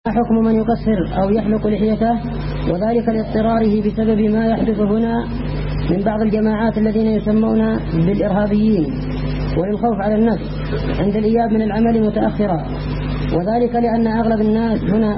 حكم من يقصر أو يحلق لحيته وذلك لاضطراره بسبب ما يحدث هنا من بعض الجماعات الذين يسمون بالإرهابيين وللخوف على النفس عند الإياب من العمل متأخرا، وذلك لأن أغلب الناس هنا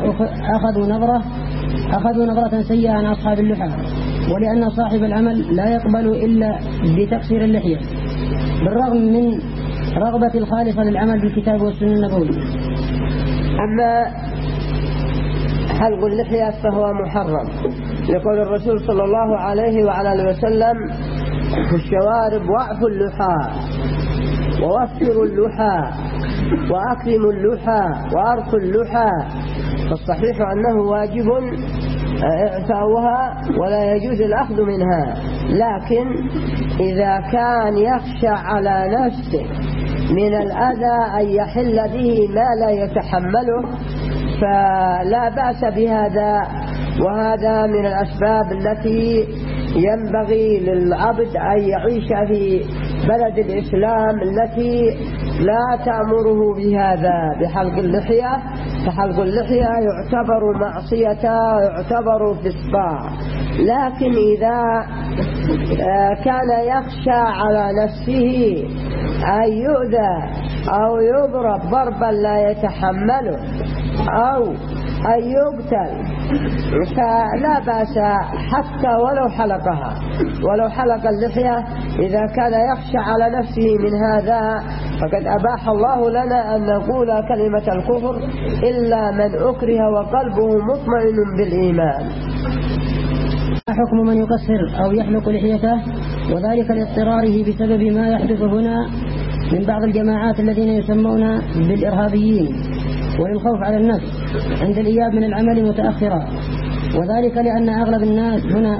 أخذوا نظرة سيئة عن أصحاب اللحى، ولأن صاحب العمل لا يقبل إلا بتقصير اللحية بالرغم من رغبة الخالصة للعمل بالكتاب والسنة النبوي. أما حلق اللحية فهو محرم لقول الرسول صلى الله عليه وعلى آله وسلم: في الشوارب واعفوا اللحى ووفروا اللحى وأكرموا اللحى وأرخوا اللحى. فالصحيح أنه واجب إعفاؤها ولا يجوز الأخذ منها، لكن إذا كان يخشى على نفسه من الأذى أن يحل به ما لا يتحمله فلا بأس بهذا، وهذا من الأسباب التي ينبغي للعبد أن يعيش في بلد الإسلام التي لا تأمره بهذا بحلق اللحية. فحلق اللحية يعتبر معصية، يعتبر فسقا، لكن إذا كان يخشى على نفسه أن يؤذى أو يضرب ضربا لا يتحمله أو أن يقتل فلا بأس حتى ولو حلق اللحية. إذا كان يخشى على نفسه من هذا فقد أباح الله لنا أن نقول كلمة الكفر إلا من أكره وقلبه مطمئن بالإيمان. حكم من يقصر أو يحلق لحيته وذلك لاضطراره بسبب ما يحدث هنا من بعض الجماعات الذين يسمون بالإرهابيين وللخوف على النفس عند الإياب من العمل متأخرا، وذلك لأن أغلب الناس هنا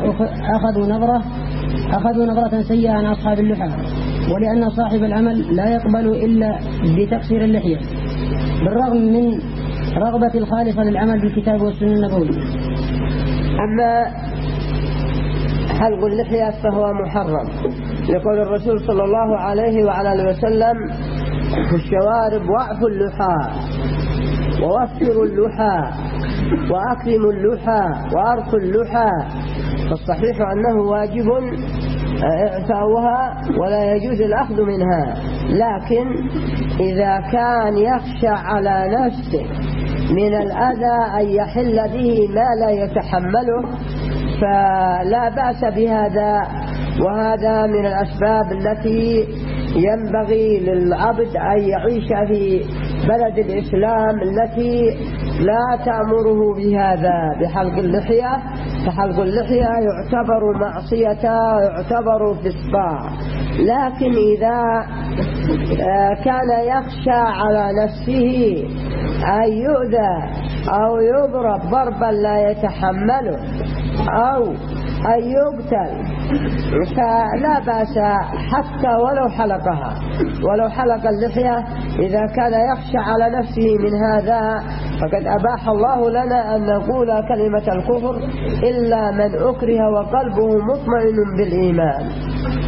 أخذوا نظرة سيئة عن أصحاب اللحى، ولأن صاحب العمل لا يقبل إلا بتقصير اللحية بالرغم من رغبة الخالصة للعمل بالكتاب والسنة النبوي. أما حلق اللحية فهو محرم لقول الرسول صلى الله عليه وعلى آله وسلم: في الشوارب واعفوا اللحى ووفروا اللحى وأكرموا اللحى وأرخوا اللحى. فالصحيح أنه واجب إعفاؤها ولا يجوز الأخذ منها، لكن إذا كان يخشى على نفسه من الأذى أن يحل به ما لا يتحمله فلا بأس بهذا، وهذا من الأسباب التي ينبغي للعبد أن يعيش في بلد الإسلام التي لا تأمره بهذا بحلق اللحية. فحلق اللحية يعتبر معصية، يعتبر فسقا، لكن إذا كان يخشى على نفسه أن يؤذى أو يضرب ضربا لا يتحمله أو أن يقتل فلا بأس حتى ولو حلق اللحية. إذا كان يخشى على نفسه من هذا فقد أباح الله لنا أن نقول كلمة الكفر إلا من أكره وقلبه مطمئن بالإيمان.